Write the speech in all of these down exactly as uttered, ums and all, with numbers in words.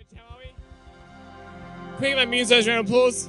Church, how are we? Can we give our musos a round of applause?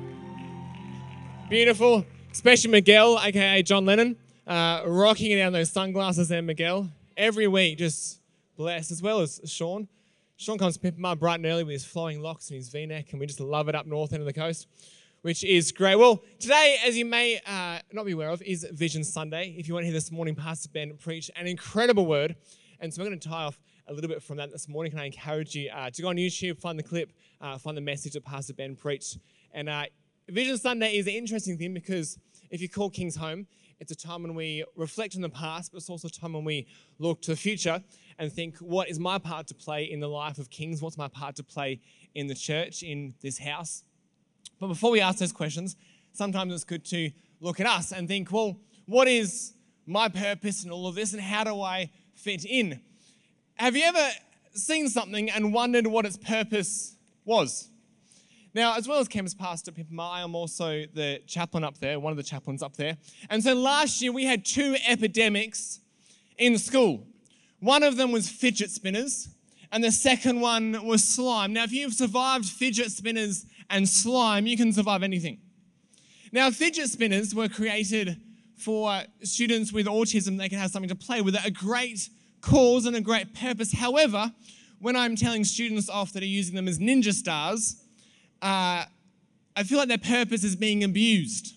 Beautiful. Especially Miguel, aka John Lennon, uh, rocking it down those sunglasses there, Miguel. Every week, just blessed, as well as Sean. Sean comes to pick him up bright and early with his flowing locks and his V-neck, and we just love it up north end of the coast, which is great. Well, today, as you may uh, not be aware of, is Vision Sunday. If you want to hear this morning, Pastor Ben preach an incredible word, and so we're going to tie off a little bit from that this morning. Can I encourage you uh, to go on YouTube, find the clip, uh, find the message that Pastor Ben preached. And uh, Vision Sunday is an interesting thing because if you call Kings home, it's a time when we reflect on the past, but it's also a time when we look to the future and think, what is my part to play in the life of Kings? What's my part to play in the church, in this house? But before we ask those questions, sometimes it's good to look at us and think, well, what is my purpose in all of this and how do I fit in? Have you ever seen something and wondered what its purpose was? Now, as well as campus pastor Pippa, I am also the chaplain up there, one of the chaplains up there. And so last year we had two epidemics in school. One of them was fidget spinners, and the second one was slime. Now, if you've survived fidget spinners and slime, you can survive anything. Now, fidget spinners were created for students with autism. They can have something to play with, a great cause and a great purpose. However, when I'm telling students off that are using them as ninja stars, uh, I feel like their purpose is being abused.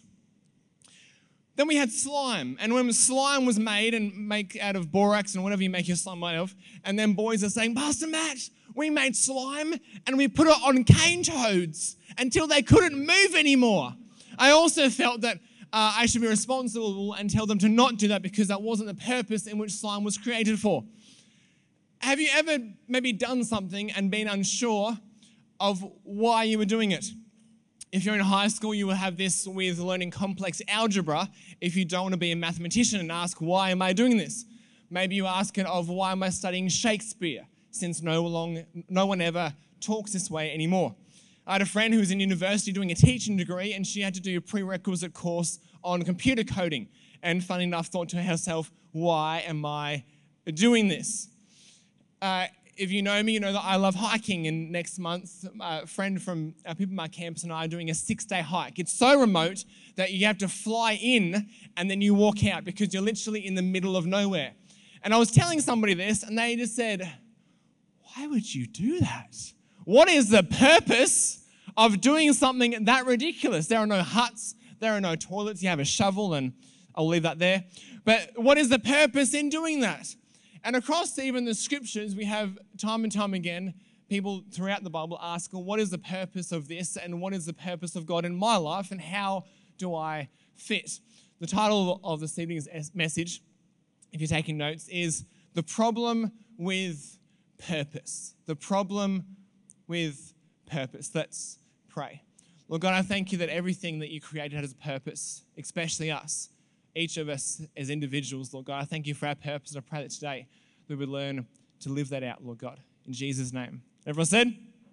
Then we had slime, and when slime was made and make out of borax and whatever you make your slime out of, and then boys are saying, Pastor Matt, we made slime and we put it on cane toads until they couldn't move anymore. I also felt that uh, I should be responsible and tell them to not do that because that wasn't the purpose in which slime was created for. Have you ever maybe done something and been unsure of why you were doing it? If you're in high school, you will have this with learning complex algebra if you don't want to be a mathematician and ask, why am I doing this? Maybe you ask it of, why am I studying Shakespeare, since no, long, no one ever talks this way anymore. I had a friend who was in university doing a teaching degree, and she had to do a prerequisite course on computer coding. And funny enough, thought to herself, why am I doing this? Uh, If you know me, you know that I love hiking, and next month, a friend from uh, people on my campus and I are doing a six-day hike. It's so remote that you have to fly in and then you walk out because you're literally in the middle of nowhere. And I was telling somebody this, and they just said, why would you do that? What is the purpose of doing something that ridiculous? There are no huts, there are no toilets, you have a shovel, and I'll leave that there. But what is the purpose in doing that? And across even the scriptures, we have time and time again, people throughout the Bible ask, well, what is the purpose of this and what is the purpose of God in my life and how do I fit? The title of this evening's message, if you're taking notes, is The Problem with Purpose. The Problem with Purpose. Let's pray. Lord God, I thank you that everything that you created has a purpose, especially us. Each of us as individuals, Lord God. I thank you for our purpose, and I pray that today we would learn to live that out, Lord God, in Jesus' name. Everyone said?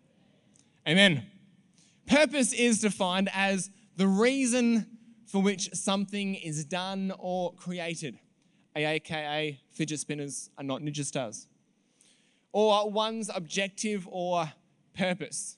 Amen. Purpose is defined as the reason for which something is done or created, aka fidget spinners are not ninja stars, or one's objective or purpose.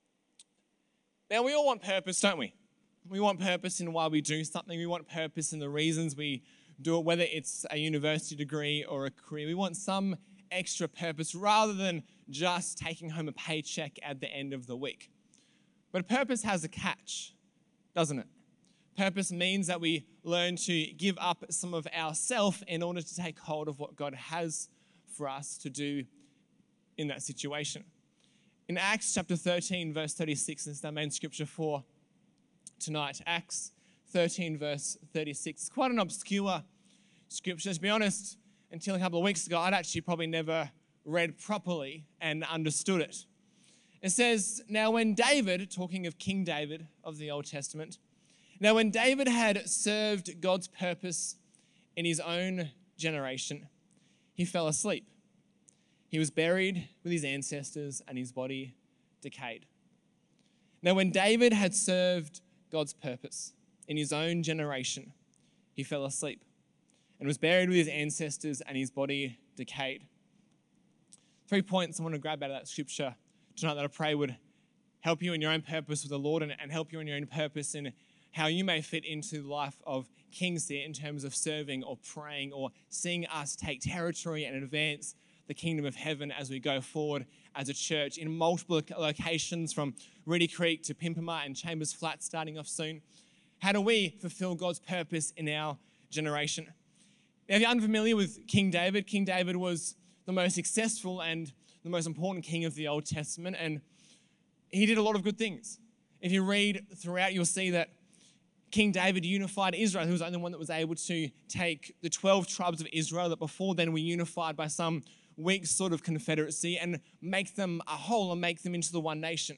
Now, we all want purpose, don't we? We want purpose in why we do something. We want purpose in the reasons we do it, whether it's a university degree or a career. We want some extra purpose rather than just taking home a paycheck at the end of the week. But purpose has a catch, doesn't it? Purpose means that we learn to give up some of ourself in order to take hold of what God has for us to do in that situation. In Acts chapter thirteen, verse thirty-six, this is our main scripture for tonight. Acts thirteen, verse thirty-six. It's quite an obscure scripture. To be honest, until a couple of weeks ago, I'd actually probably never read properly and understood it. It says, now when David, talking of King David of the Old Testament, now when David had served God's purpose in his own generation, he fell asleep. He was buried with his ancestors and his body decayed. Now when David had served God's purpose in his own generation, he fell asleep and was buried with his ancestors and his body decayed. Three points I want to grab out of that scripture tonight that I pray would help you in your own purpose with the Lord and, and help you in your own purpose in how you may fit into the life of Kings here in terms of serving or praying or seeing us take territory and advance the kingdom of heaven as we go forward as a church in multiple locations from Reedy Creek to Pimpama and Chambers Flat starting off soon. How do we fulfill God's purpose in our generation? Now, if you're unfamiliar with King David, King David was the most successful and the most important king of the Old Testament, and he did a lot of good things. If you read throughout, you'll see that King David unified Israel. He was the only one that was able to take the twelve tribes of Israel that before then were unified by some weak sort of confederacy and make them a whole and make them into the one nation.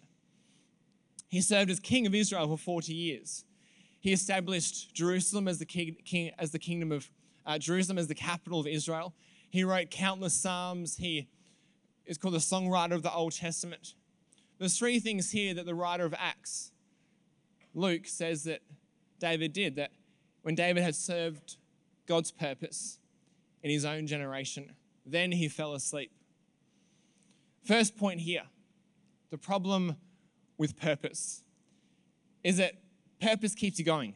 He served as king of Israel for forty years. He established Jerusalem as the king, king as the kingdom of uh, Jerusalem as the capital of Israel. He wrote countless psalms. He is called the songwriter of the Old Testament. There's three things here that the writer of Acts, Luke, says that David did, that when David had served God's purpose in his own generation, then he fell asleep. First point here, the problem with purpose is that purpose keeps you going.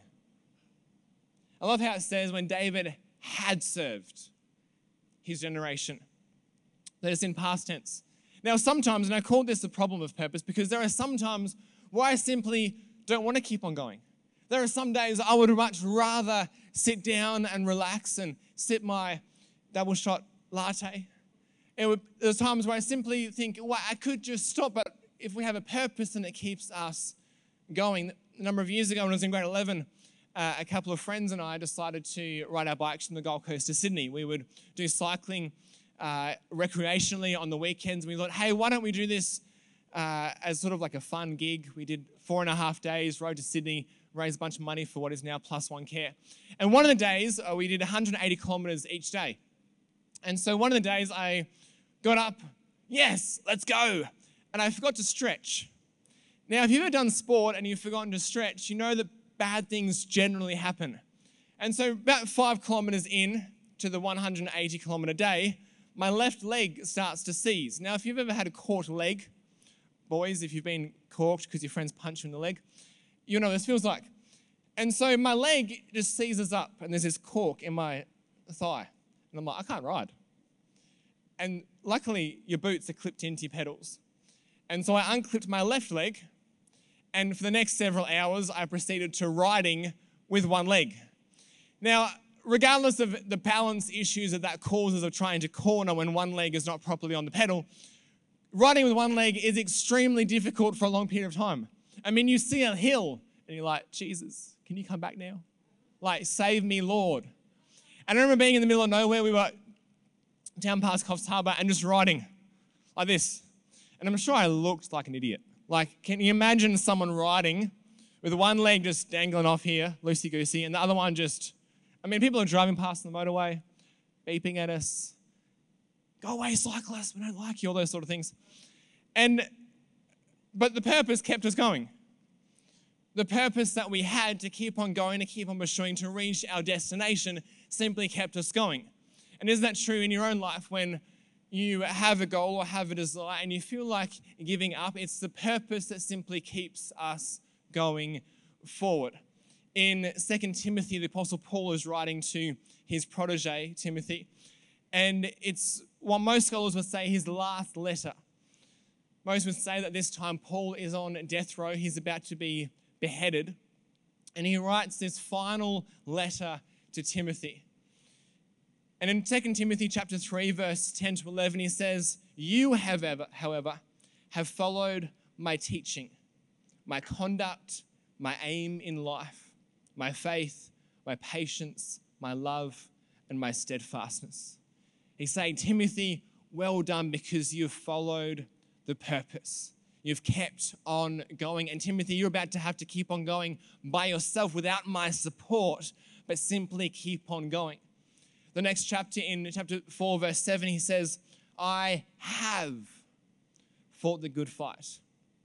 I love how it says when David had served his generation, that it's in past tense. Now, sometimes, and I call this the problem of purpose because there are some times where I simply don't want to keep on going. There are some days I would much rather sit down and relax and sip my double shot latte. It would, there's times where I simply think, well, I could just stop, but if we have a purpose and it keeps us going. A number of years ago when I was in grade eleven, uh, a couple of friends and I decided to ride our bikes from the Gold Coast to Sydney. We would do cycling uh, recreationally on the weekends. We thought, hey, why don't we do this uh, as sort of like a fun gig? We did four and a half days, rode to Sydney, raised a bunch of money for what is now Plus One Care. And one of the days, uh, we did one hundred eighty kilometres each day. And so one of the days I got up, yes, let's go. And I forgot to stretch. Now, if you've ever done sport and you've forgotten to stretch, you know that bad things generally happen. And so about five kilometres in to the one hundred eighty kilometre day, my left leg starts to seize. Now, if you've ever had a caught leg, boys, if you've been corked because your friends punch you in the leg, you know what this feels like. And so my leg just seizes up and there's this cork in my thigh. And I'm like, I can't ride. And luckily, your boots are clipped into your pedals. And so I unclipped my left leg, and for the next several hours, I proceeded to riding with one leg. Now, regardless of the balance issues that that causes of trying to corner when one leg is not properly on the pedal, riding with one leg is extremely difficult for a long period of time. I mean, you see a hill, and you're like, Jesus, can you come back now? Like, save me, Lord. And I remember being in the middle of nowhere. We were down past Coffs Harbour and just riding like this. And I'm sure I looked like an idiot. Like, can you imagine someone riding with one leg just dangling off here, loosey-goosey, and the other one just, I mean, people are driving past the motorway, beeping at us. Go away, cyclist, we don't like you, all those sort of things. And, but the purpose kept us going. The purpose that we had to keep on going, to keep on pursuing, to reach our destination simply kept us going. And isn't that true in your own life when you have a goal or have a desire and you feel like giving up? It's the purpose that simply keeps us going forward. In Second Timothy, the Apostle Paul is writing to his protege, Timothy, and it's what most scholars would say his last letter. Most would say that this time Paul is on death row. He's about to be beheaded. And he writes this final letter to Timothy. And in Second Timothy chapter three, verse ten to eleven, he says, you, however, however, have followed my teaching, my conduct, my aim in life, my faith, my patience, my love, and my steadfastness. He's saying, Timothy, well done, because you've followed the purpose. You've kept on going. And Timothy, you're about to have to keep on going by yourself without my support, but simply keep on going. The next chapter, in chapter four, verse seven, he says, I have fought the good fight.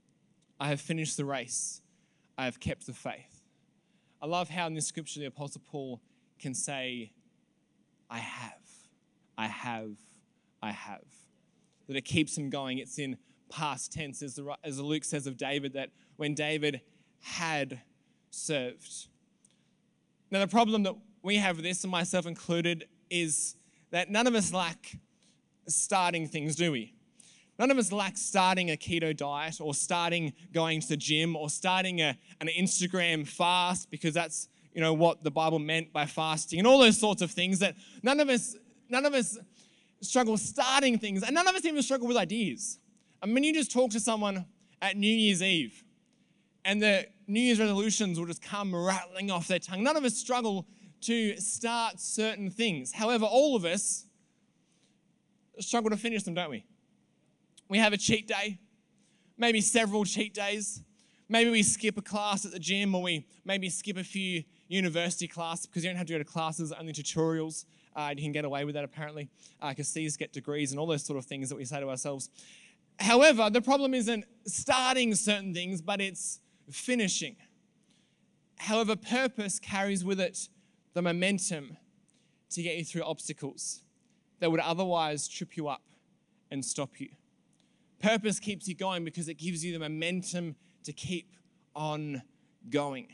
I have finished the race. I have kept the faith. I love how in this scripture the Apostle Paul can say, I have, I have, I have. That it keeps him going. It's in past tense, as, the, as Luke says of David, that when David had served. Now, the problem that we have with this, and myself included, is that none of us lack starting things, do we? None of us lack starting a keto diet or starting going to the gym or starting a, an Instagram fast, because that's, you know, what the Bible meant by fasting, and all those sorts of things that none of us, none of us struggle starting things, and none of us even struggle with ideas. I mean, you just talk to someone at New Year's Eve and the New Year's resolutions will just come rattling off their tongue. None of us struggle to start certain things. However, all of us struggle to finish them, don't we? We have a cheat day, maybe several cheat days. Maybe we skip a class at the gym, or we maybe skip a few university classes, because you don't have to go to classes, only tutorials. Uh, you can get away with that apparently, because uh, C's get degrees and all those sort of things that we say to ourselves. However, the problem isn't starting certain things, but it's finishing. However, purpose carries with it the momentum to get you through obstacles that would otherwise trip you up and stop you. Purpose keeps you going because it gives you the momentum to keep on going.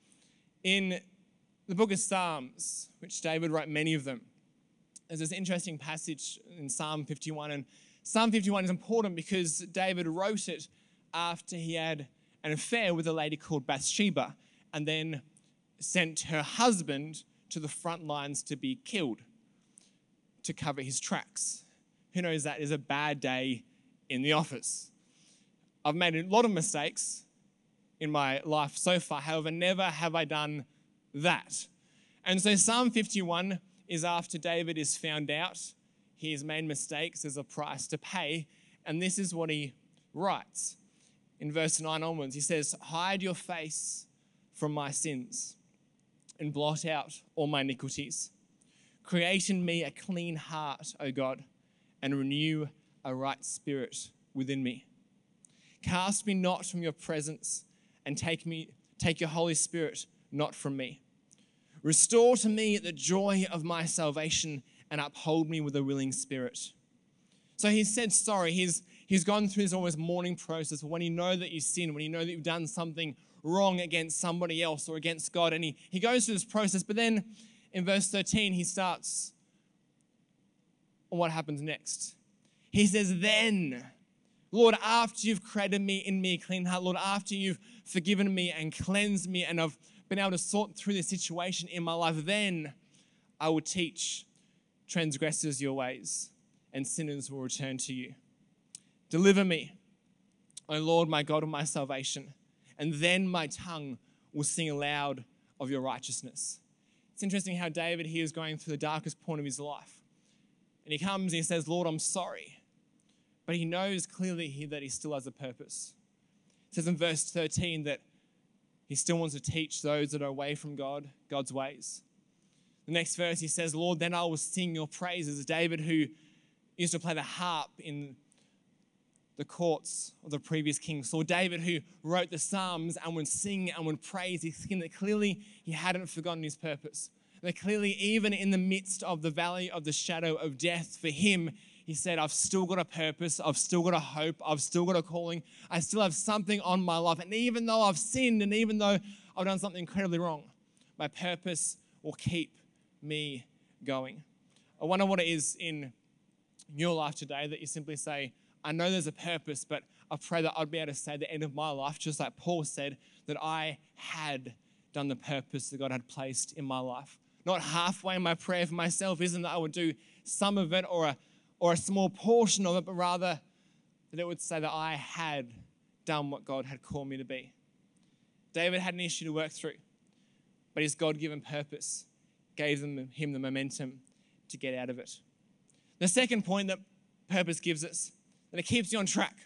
In the book of Psalms, which David wrote many of them, there's this interesting passage in Psalm fifty-one, and Psalm fifty-one is important because David wrote it after he had an affair with a lady called Bathsheba, and then sent her husband to the front lines to be killed to cover his tracks. Who knows that is a bad day in the office? I've made a lot of mistakes in my life so far, however, never have I done that. And so Psalm fifty-one is after David is found out he has made mistakes, there's a price to pay, and this is what he writes. In verse nine onwards, he says, "Hide your face from my sins and blot out all my iniquities. Create in me a clean heart, O God, and renew a right spirit within me. Cast me not from your presence, and take me, take your Holy Spirit not from me. Restore to me the joy of my salvation, and uphold me with a willing spirit." So he said sorry. He's, he's gone through this almost mourning process when you know that you sin, when you know that you've done something wrong against somebody else or against God. And he, he goes through this process, but then in verse thirteen, he starts on what happens next. He says, "Then, Lord, after you've created me in me a clean heart, Lord, after you've forgiven me and cleansed me, and I've been able to sort through this situation in my life, then I will teach transgressors your ways, and sinners will return to you. Deliver me, O Lord, my God and my salvation, and then my tongue will sing aloud of your righteousness." It's interesting how David here is going through the darkest point of his life. And he comes and he says, "Lord, I'm sorry." But he knows clearly here that he still has a purpose. It says in verse thirteen that he still wants to teach those that are away from God, God's ways. The next verse he says, "Lord, then I will sing your praises." David, who used to play the harp in the courts of the previous king Saul. David, who wrote the Psalms and would sing and would praise. He's seen that clearly he hadn't forgotten his purpose. That clearly, even in the midst of the valley of the shadow of death, for him, he said, "I've still got a purpose. I've still got a hope. I've still got a calling. I still have something on my life. And even though I've sinned and even though I've done something incredibly wrong, my purpose will keep me going." I wonder what it is in your life today that you simply say, "I know there's a purpose, but I pray that I'd be able to say at the end of my life, just like Paul said, that I had done the purpose that God had placed in my life." Not halfway. My prayer for myself isn't that I would do some of it or a, or a small portion of it, but rather that it would say that I had done what God had called me to be. David had an issue to work through, but his God-given purpose gave them, him the momentum to get out of it. The second point that purpose gives us, that it keeps you on track.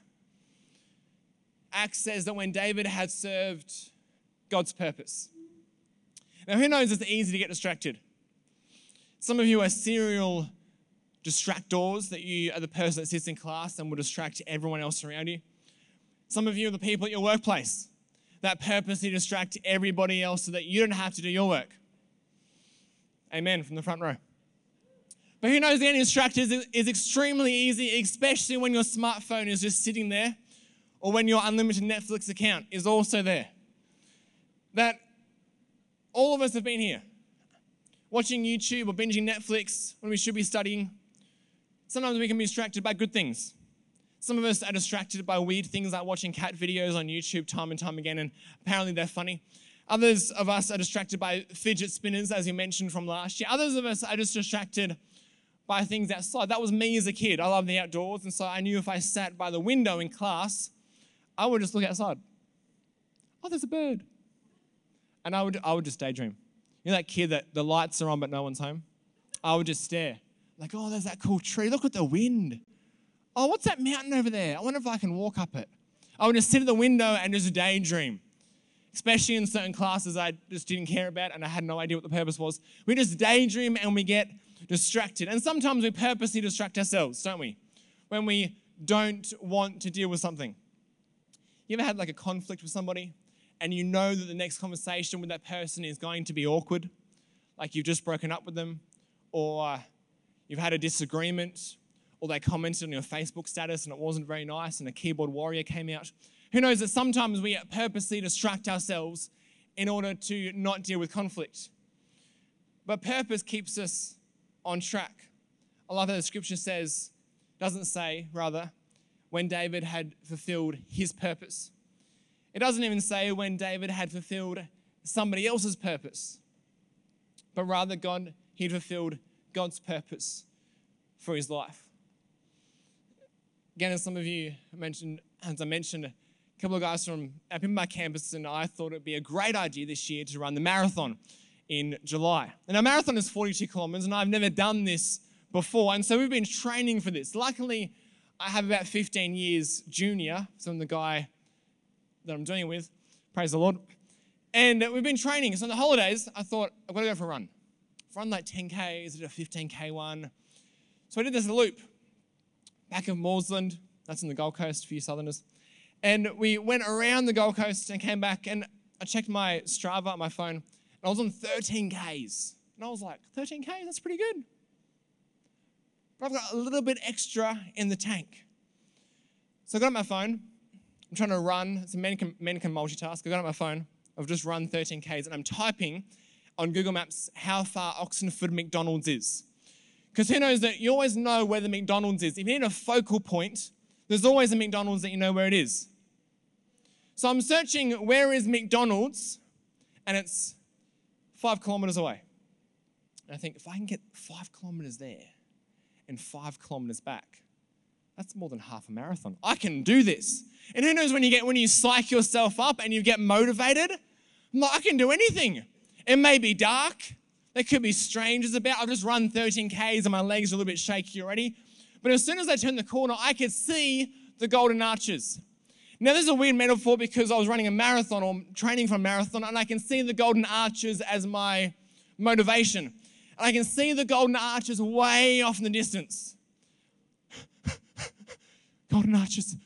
Acts says that when David had served God's purpose. Now, who knows it's easy to get distracted? Some of you are serial distractors, that you are the person that sits in class and will distract everyone else around you. Some of you are the people at your workplace that purposely distract everybody else so that you don't have to do your work. Amen from the front row. But who knows, getting distracted is, is extremely easy, especially when your smartphone is just sitting there or when your unlimited Netflix account is also there. That all of us have been here, watching YouTube or binging Netflix when we should be studying. Sometimes we can be distracted by good things. Some of us are distracted by weird things like watching cat videos on YouTube time and time again, and apparently they're funny. Others of us are distracted by fidget spinners, as you mentioned from last year. Others of us are just distracted by things outside. That was me as a kid. I love the outdoors, and so I knew if I sat by the window in class, I would just look outside. Oh, there's a bird. And I would, I would just daydream. You know that kid that the lights are on but no one's home? I would just stare. Like, oh, there's that cool tree. Look at the wind. Oh, what's that mountain over there? I wonder if I can walk up it. I would just sit at the window and just daydream. Especially in certain classes I just didn't care about and I had no idea what the purpose was. We just daydream and we get distracted. And sometimes we purposely distract ourselves, don't we? When we don't want to deal with something. You ever had like a conflict with somebody and you know that the next conversation with that person is going to be awkward? Like you've just broken up with them, or you've had a disagreement, or they commented on your Facebook status and it wasn't very nice and a keyboard warrior came out. Who knows that sometimes we purposely distract ourselves in order to not deal with conflict. But purpose keeps us on track. I love how the scripture says, doesn't say, rather, when David had fulfilled his purpose. It doesn't even say when David had fulfilled somebody else's purpose. But rather, God, he'd fulfilled God's purpose for his life. Again, as some of you mentioned, as I mentioned, a couple of guys from up in my campus and I thought it'd be a great idea this year to run the marathon in July. And our marathon is forty-two kilometers and I've never done this before. And so we've been training for this. Luckily, I have about fifteen years junior from the guy that I'm doing it with. Praise the Lord. And we've been training. So on the holidays, I thought, I've got to go for a run. I've run like ten Ks, did a fifteen K one. So I did this loop. Back of Mooresland, that's in the Gold Coast for you Southerners. And we went around the Gold Coast and came back and I checked my Strava on my phone and I was on thirteen Ks. And I was like, thirteen Ks, that's pretty good. But I've got a little bit extra in the tank. So I got on my phone, I'm trying to run, it's a men can, men can multitask. I got on my phone, I've just run thirteen Ks and I'm typing on Google Maps how far Oxenford McDonald's is. Because who knows that you always know where the McDonald's is. If you need a focal point, there's always a McDonald's that you know where it is. So I'm searching where is McDonald's, and it's five kilometers away. And I think if I can get five kilometers there and five kilometers back, that's more than half a marathon. I can do this. And who knows when you get when you psych yourself up and you get motivated, I'm like, I can do anything. It may be dark. There could be strangers about. I've just run thirteen Ks and my legs are a little bit shaky already. But as soon as I turned the corner, I could see the Golden Arches. Now, this is a weird metaphor because I was running a marathon or training for a marathon and I can see the Golden Arches as my motivation. And I can see the Golden Arches way off in the distance. Golden Arches.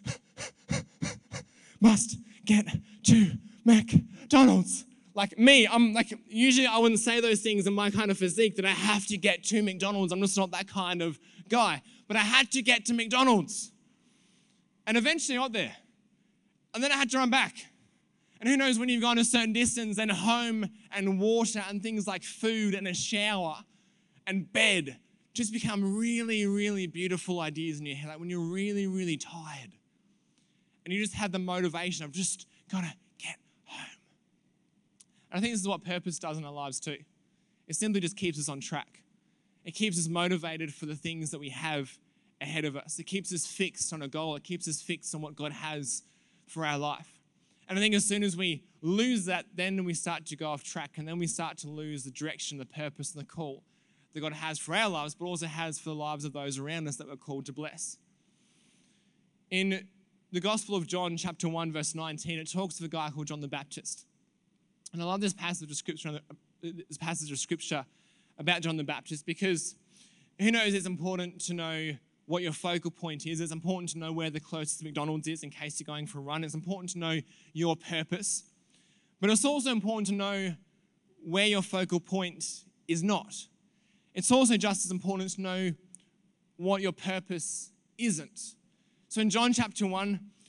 Must get to McDonald's. Like me, I'm like, usually I wouldn't say those things in my kind of physique that I have to get to McDonald's. I'm just not that kind of guy. But I had to get to McDonald's. And eventually I got there. And then I had to run back. And who knows when you've gone a certain distance and home and water and things like food and a shower and bed just become really, really beautiful ideas in your head. Like when you're really, really tired. And you just have the motivation of just got to get home. And I think this is what purpose does in our lives too. It simply just keeps us on track. It keeps us motivated for the things that we have ahead of us. It keeps us fixed on a goal. It keeps us fixed on what God has for our life. And I think as soon as we lose that, then we start to go off track and then we start to lose the direction, the purpose, and the call that God has for our lives, but also has for the lives of those around us that we're called to bless. In the Gospel of John, chapter one, verse nineteen, it talks of a guy called John the Baptist. And I love this passage of scripture, this passage of scripture about John the Baptist because who knows it's important to know what your focal point is. It's important to know where the closest McDonald's is in case you're going for a run. It's important to know your purpose. But it's also important to know where your focal point is not. It's also just as important to know what your purpose isn't. So in John chapter one,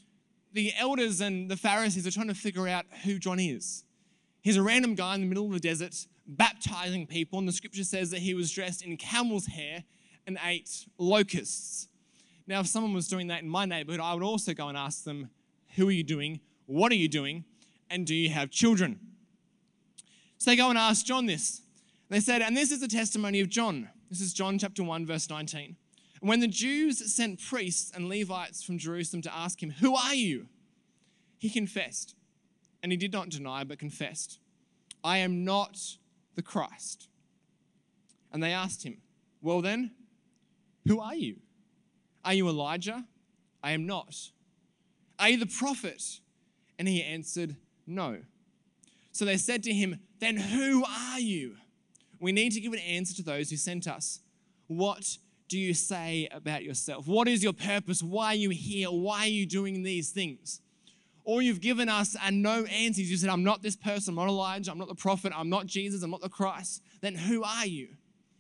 the elders and the Pharisees are trying to figure out who John is. He's a random guy in the middle of the desert baptizing people, and the scripture says that he was dressed in camel's hair and ate locusts. Now, if someone was doing that in my neighborhood, I would also go and ask them, who are you doing? What are you doing? And do you have children? So they go and ask John this. They said, and this is the testimony of John. This is John chapter one, verse nineteen. And when the Jews sent priests and Levites from Jerusalem to ask him, who are you? He confessed, and he did not deny, but confessed, I am not the Christ. And they asked him, well then, who are you? Are you Elijah? I am not. Are you the prophet? And he answered, no. So they said to him, then who are you? We need to give an answer to those who sent us. What do you say about yourself? What is your purpose? Why are you here? Why are you doing these things? All you've given us are no answers. You said, I'm not this person. I'm not Elijah. I'm not the prophet. I'm not Jesus. I'm not the Christ. Then who are you?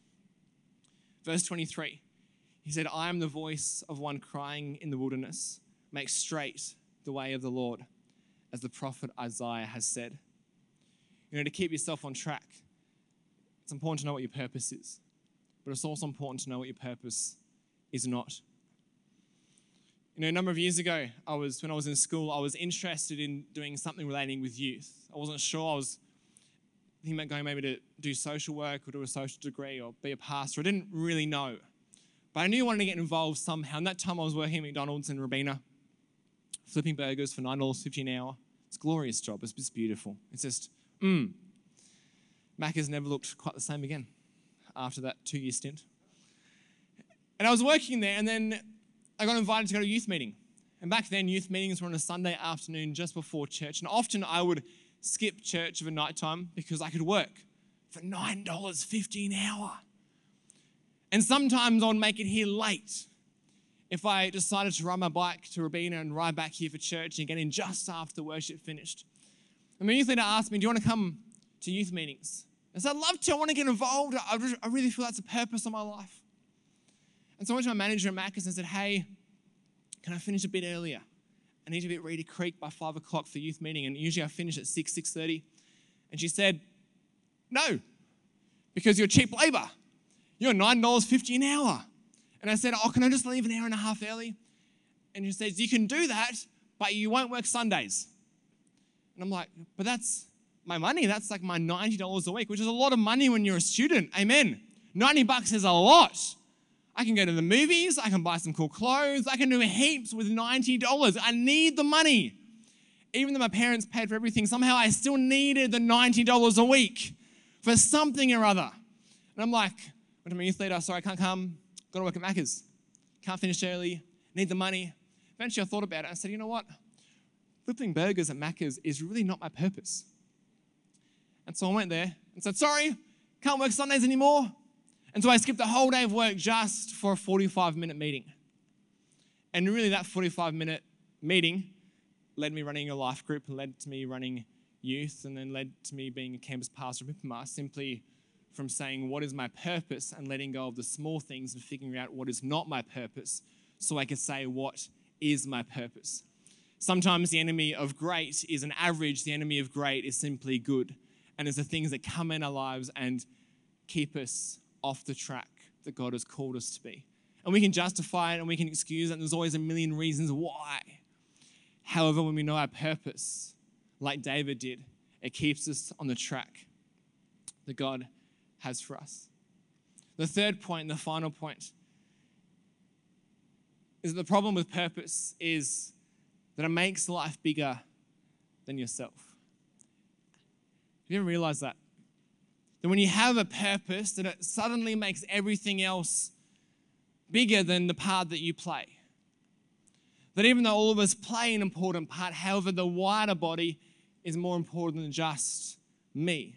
Verse twenty-three, he said, I am the voice of one crying in the wilderness. Make straight the way of the Lord, as the prophet Isaiah has said. You know, to keep yourself on track, it's important to know what your purpose is, but it's also important to know what your purpose is not. You know, a number of years ago, I was when I was in school, I was interested in doing something relating with youth. I wasn't sure. I was thinking about going maybe to do social work or do a social degree or be a pastor. I didn't really know, but I knew I wanted to get involved somehow. And that time I was working at McDonald's in Robina, flipping burgers for nine dollars fifty an hour. It's a glorious job. It's just beautiful. It's just, mmm. Macca's never looked quite the same again after that two-year stint. And I was working there, and then I got invited to go to a youth meeting. And back then, youth meetings were on a Sunday afternoon just before church. And often I would skip church of a night time because I could work for nine dollars fifty an hour. And sometimes I would make it here late if I decided to ride my bike to Robina and ride back here for church and get in just after the worship finished. And my youth leader asked me, do you want to come to youth meetings? I said, I'd love to. I want to get involved. I, just, I really feel that's the purpose of my life. And so I went to my manager at Macca's and said, hey, can I finish a bit earlier? I need to be at Reedy Creek by five o'clock for youth meeting, and usually I finish at six, six thirty. And she said, no, because you're cheap labor. You're nine dollars fifty an hour. And I said, oh, can I just leave an hour and a half early? And she says, you can do that, but you won't work Sundays. And I'm like, but that's my money. That's like my ninety dollars a week, which is a lot of money when you're a student. Amen. ninety bucks is a lot. I can go to the movies. I can buy some cool clothes. I can do heaps with ninety dollars. I need the money. Even though my parents paid for everything, somehow I still needed the ninety dollars a week for something or other. And I'm like, went to my youth leader, sorry, I can't come. Got to work at Macca's. Can't finish early. Need the money. Eventually I thought about it. I said, you know what? Flipping burgers at Macca's is really not my purpose. And so I went there and said, sorry, can't work Sundays anymore. And so I skipped the whole day of work just for a forty-five minute meeting. And really that forty-five minute meeting led me running a life group, led to me running youth, and then led to me being a campus pastor at Mippama, simply from saying, what is my purpose, and letting go of the small things and figuring out what is not my purpose so I could say what is my purpose. Sometimes the enemy of great is an average. The enemy of great is simply good. And it's the things that come in our lives and keep us off the track that God has called us to be. And we can justify it and we can excuse it, and there's always a million reasons why. However, when we know our purpose, like David did, it keeps us on the track that God has for us. The third point, the final point, is that the problem with purpose is that it makes life bigger than yourself. Have you ever realized that? That when you have a purpose, that it suddenly makes everything else bigger than the part that you play. That even though all of us play an important part, however, the wider body is more important than just me.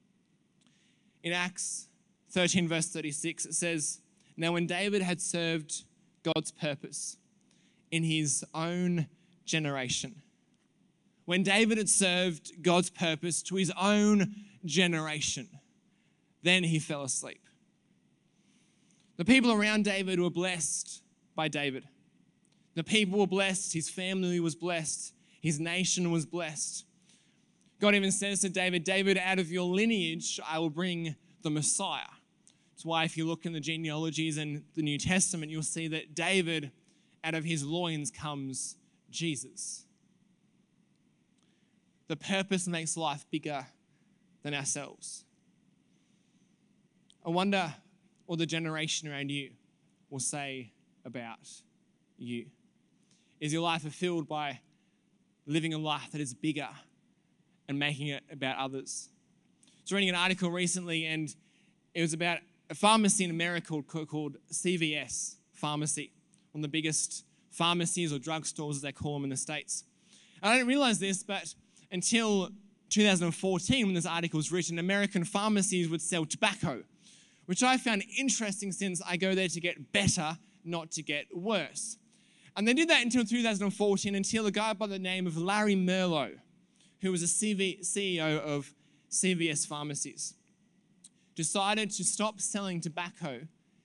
In Acts thirteen, verse thirty-six, it says, now when David had served God's purpose in his own generation, when David had served God's purpose to his own generation, then he fell asleep. The people around David were blessed by David. The people were blessed. His family was blessed. His nation was blessed. God even says to David, David, out of your lineage, I will bring the Messiah. That's why if you look in the genealogies in the New Testament, you'll see that David, out of his loins comes Jesus. The purpose makes life bigger than ourselves. I wonder what the generation around you will say about you. Is your life fulfilled by living a life that is bigger and making it about others? I was reading an article recently, and it was about a pharmacy in America called, called C V S Pharmacy, one of the biggest pharmacies or drugstores, as they call them in the States. And I didn't realize this, but until two thousand fourteen, when this article was written, American pharmacies would sell tobacco, which I found interesting since I go there to get better, not to get worse. And they did that until two thousand fourteen, until a guy by the name of Larry Merlo, who was a C E O of C V S Pharmacies, decided to stop selling tobacco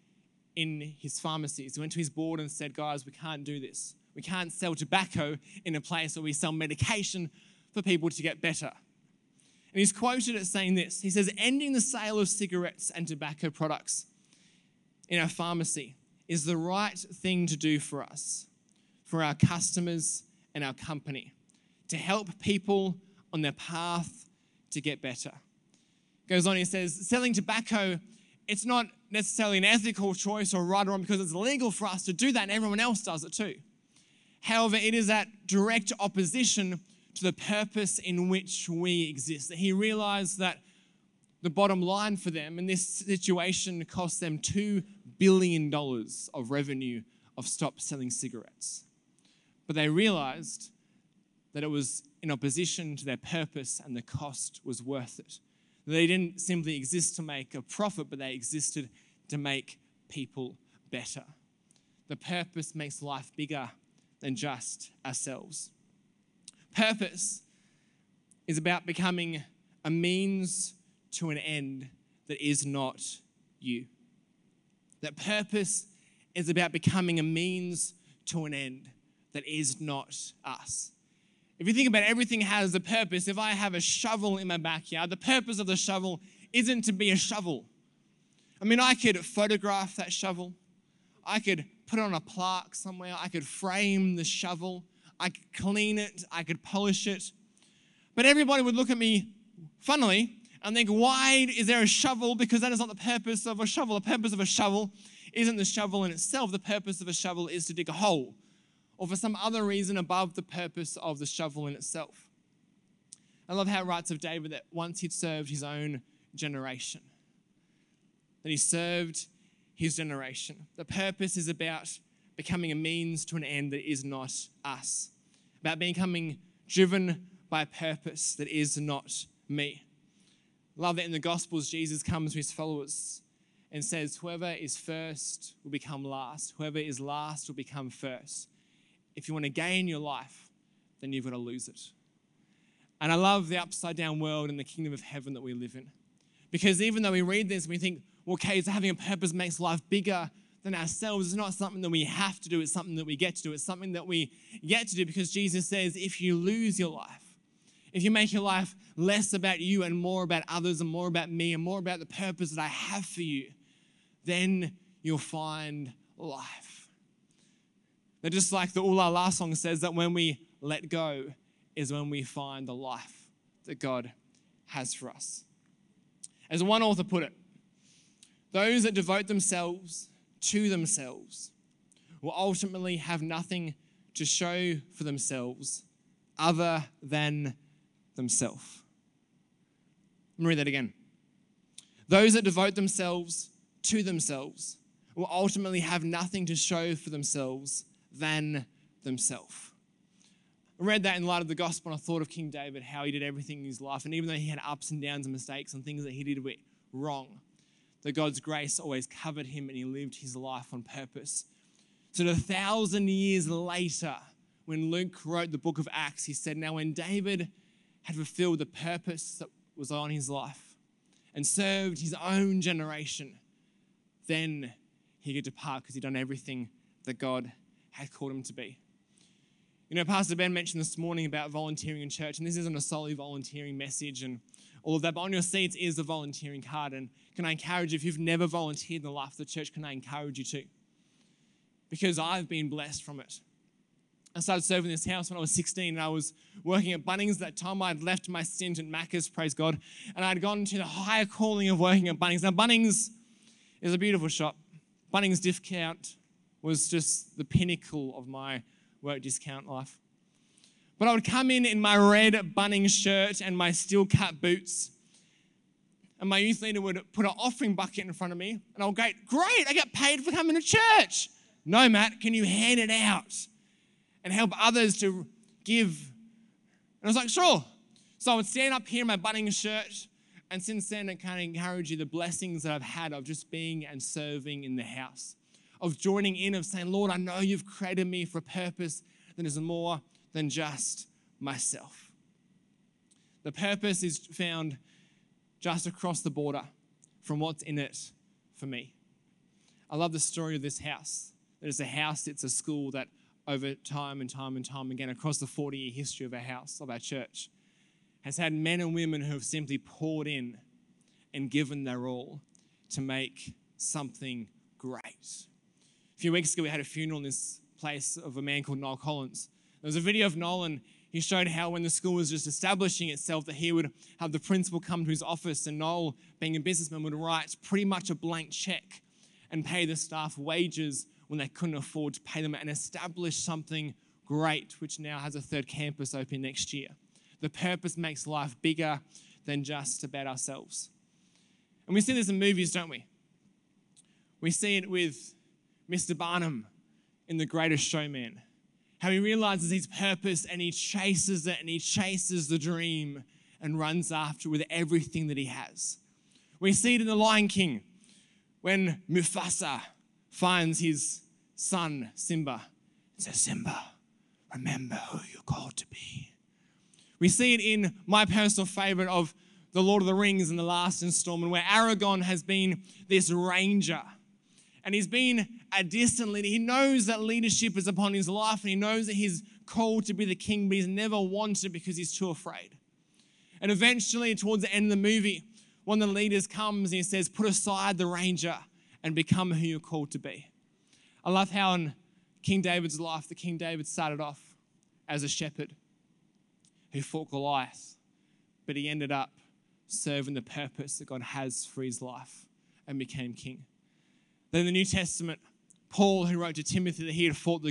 in his pharmacies. He went to his board and said, guys, we can't do this. We can't sell tobacco in a place where we sell medication for people to get better. And he's quoted as saying this. He says, ending the sale of cigarettes and tobacco products in our pharmacy is the right thing to do for us, for our customers and our company, to help people on their path to get better. Goes on, he says, selling tobacco, it's not necessarily an ethical choice or right or wrong because it's legal for us to do that and everyone else does it too. However, it is at direct opposition to the purpose in which we exist. He realized that the bottom line for them in this situation cost them two billion dollars of revenue of stop selling cigarettes. But they realized that it was in opposition to their purpose and the cost was worth it. They didn't simply exist to make a profit, but they existed to make people better. The purpose makes life bigger than just ourselves. Purpose is about becoming a means to an end that is not you. That purpose is about becoming a means to an end that is not us. If you think about it, everything has a purpose. If I have a shovel in my backyard, the purpose of the shovel isn't to be a shovel. I mean, I could photograph that shovel. I could put it on a plaque somewhere. I could frame the shovel. I could clean it. I could polish it. But everybody would look at me funnily and think, why is there a shovel? Because that is not the purpose of a shovel. The purpose of a shovel isn't the shovel in itself. The purpose of a shovel is to dig a hole, or for some other reason above the purpose of the shovel in itself. I love how it writes of David that once he'd served his own generation, that he served his generation. The purpose is about becoming a means to an end that is not us, about becoming driven by a purpose that is not me. Love that in the Gospels, Jesus comes to his followers and says, whoever is first will become last. Whoever is last will become first. If you want to gain your life, then you've got to lose it. And I love the upside down world and the kingdom of heaven that we live in. Because even though we read this and we think, well, okay, so having a purpose makes life bigger than ourselves, it's not something that we have to do, it's something that we get to do. It's something that we get to do because Jesus says, if you lose your life, if you make your life less about you and more about others and more about me and more about the purpose that I have for you, then you'll find life. That just like the Ooh La La song says, that when we let go is when we find the life that God has for us. As one author put it, those that devote themselves to themselves will ultimately have nothing to show for themselves other than themselves. Let me read that again. Those that devote themselves to themselves will ultimately have nothing to show for themselves than themselves. I read that in light of the gospel and I thought of King David, how he did everything in his life. And even though he had ups and downs and mistakes and things that he did wrong, that God's grace always covered him and he lived his life on purpose. So a thousand years later, when Luke wrote the book of Acts, he said, now when David had fulfilled the purpose that was on his life and served his own generation, then he could depart because he'd done everything that God had called him to be. You know, Pastor Ben mentioned this morning about volunteering in church, and this isn't a solely volunteering message and all of that, but on your seats is the volunteering card. And can I encourage you, if you've never volunteered in the life of the church, can I encourage you to? Because I've been blessed from it. I started serving this house when I was sixteen, and I was working at Bunnings at that time. I'd left my stint at Macca's, praise God, and I'd gone to the higher calling of working at Bunnings. Now, Bunnings is a beautiful shop. Bunnings discount was just the pinnacle of my work discount life. But I would come in in my red Bunnings shirt and my steel cut boots, and my youth leader would put an offering bucket in front of me, and I would go, great, I get paid for coming to church. No, Matt, can you hand it out and help others to give? And I was like, sure. So I would stand up here in my Bunnings shirt, and since then I kind of encourage you the blessings that I've had of just being and serving in the house, of joining in, of saying, Lord, I know you've created me for a purpose that is more than just myself. The purpose is found just across the border from what's in it for me. I love the story of this house. It is a house, it's a school that over time and time and time again, across the forty-year history of our house, of our church, has had men and women who have simply poured in and given their all to make something great. A few weeks ago, we had a funeral in this place of a man called Noel Collins. There was a video of Noel, and he showed how when the school was just establishing itself, that he would have the principal come to his office, and Noel, being a businessman, would write pretty much a blank check and pay the staff wages when they couldn't afford to pay them, and establish something great, which now has a third campus open next year. The purpose makes life bigger than just about ourselves. And we see this in movies, don't we? We see it with Mister Barnum in The Greatest Showman, how he realizes his purpose and he chases it and he chases the dream and runs after it with everything that he has. We see it in The Lion King when Mufasa finds his son Simba and says, Simba, remember who you're called to be. We see it in my personal favorite of The Lord of the Rings in the last installment, where Aragorn has been this ranger. And he's been a distant leader. He knows that leadership is upon his life, and he knows that he's called to be the king, but he's never wanted it because he's too afraid. And eventually, towards the end of the movie, one of the leaders comes and he says, put aside the ranger and become who you're called to be. I love how in King David's life, the King David started off as a shepherd who fought Goliath, but he ended up serving the purpose that God has for his life and became king. Then in the New Testament, Paul, who wrote to Timothy that he had fought the